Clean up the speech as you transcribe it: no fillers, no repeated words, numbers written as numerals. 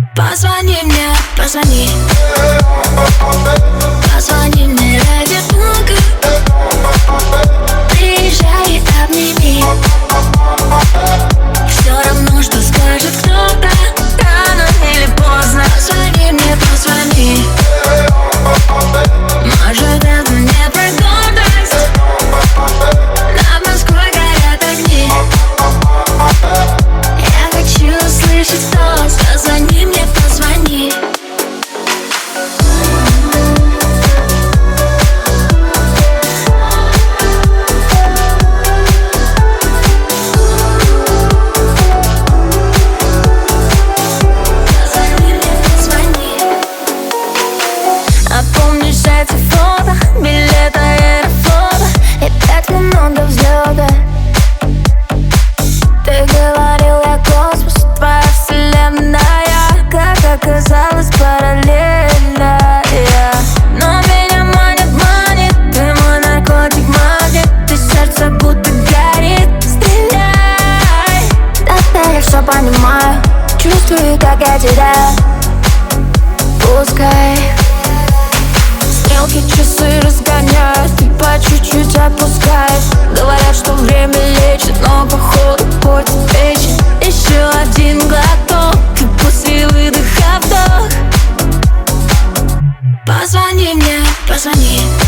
Позвони мне, позвони. Позвони мне ради бога. Приезжай и обними. Все равно, что скажет кто-то, рано или поздно. Позвони мне, позвони. Может, это не про гордость. Над Москвой горят огни. Я хочу услышать голос. Позвони мне, позвони. Помнишь эти фото, билет аэрофлота и 5 минут до взлета? Ты говорил, я космос, твоя вселенная, как оказалось, параллельная. Но меня манит, ты мой наркотик магнит, ты сердце будто горит. Стреляй! Теперь я все понимаю, чувствую, как я теряю. Пускай стрелки, часы разгоняют, ты по чуть-чуть отпускаешь. Говорят, что время лечит, но походу портит вечер. Еще один глоток, и после выдоха вдох. Позвони мне, позвони.